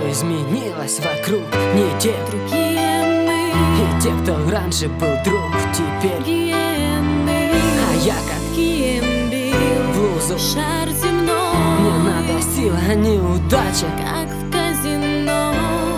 изменилось вокруг, не те Другие мы, и те, кто раньше был друг, теперь гиены, а я как бил блузу. шар земной. Мне надо сила, а не удача. Как в казино.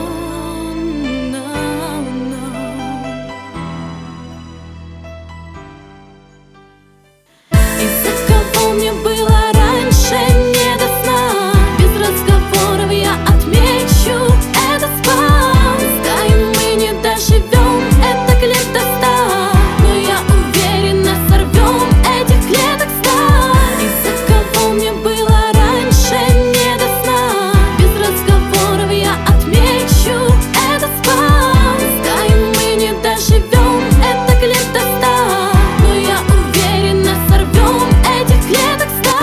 Из-за кого мне было раньше не до сна. Без разговоров я отмечу это спам. Пускай мы не доживем, это к лет до 100, но я уверена, сорвем этих клеток 100. Из-за кого мне было раньше не до сна. Без разговоров я отмечу это спам. Пускай мы не доживем, это к лет до 100, но я уверена, сорвем этих клеток 100.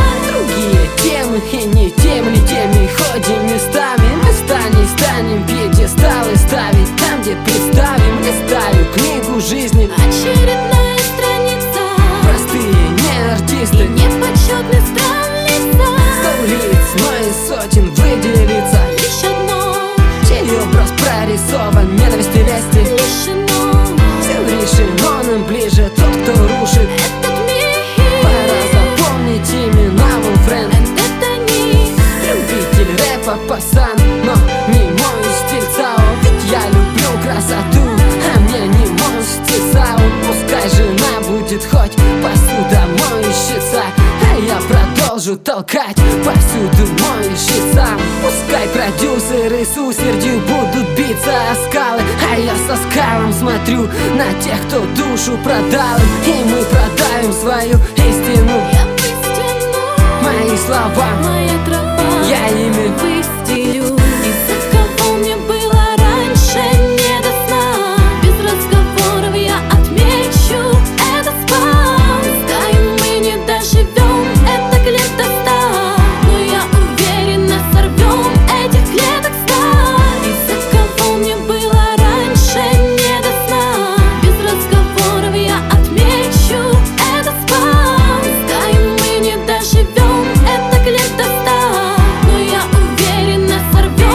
Другие темы и не теми, теми ходим местами. Мы станем пьедесталы ставить там, где представим. Листаю книгу жизни, Очередная страница, простые не артисты. и нет почетных стран лица. 100 лиц, но из сотен выделится Лишь одно чей образ прорисован, ненависти, лести. лишено. Все решено, нам ближе тот, кто рушит. Этот мир, Пора запомнить имена, мой френд. это не Любитель рэпа, пацан, но не мой стиль ЦАО. Ведь я люблю красоту, а мне не мой стиль ЦАО. Пускай жена будет хоть посудомойщица, а я продолжу толкать повсюду моющица. Пускай продюсеры с усердью будут биться о скалы, а я со скалом смотрю на тех, кто душу продал им. И мы продавим свою истину. я выстелю, Мои слова, моя трава, я ими выстелю. Из-за кого мне было раньше не до сна. Без разговоров я отмечу это спам. Пускай мы не доживем, это к лет до 100, но я уверена, сорвем этих клеток 100. Из-за кого мне было раньше не до сна. Без разговоров я отмечу это спам. Пускай мы не доживем, это к лет до 100, но я уверена, сорвем.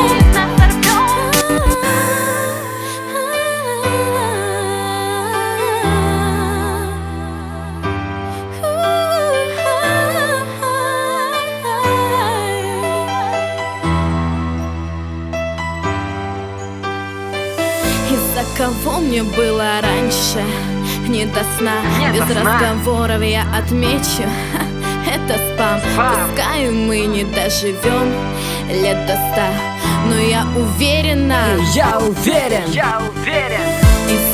Из-за кого мне было раньше не до сна. Не Без до сна. разговоров я отмечу это спам. Пускай мы не доживем лет до 100, но я уверена, я уверен. из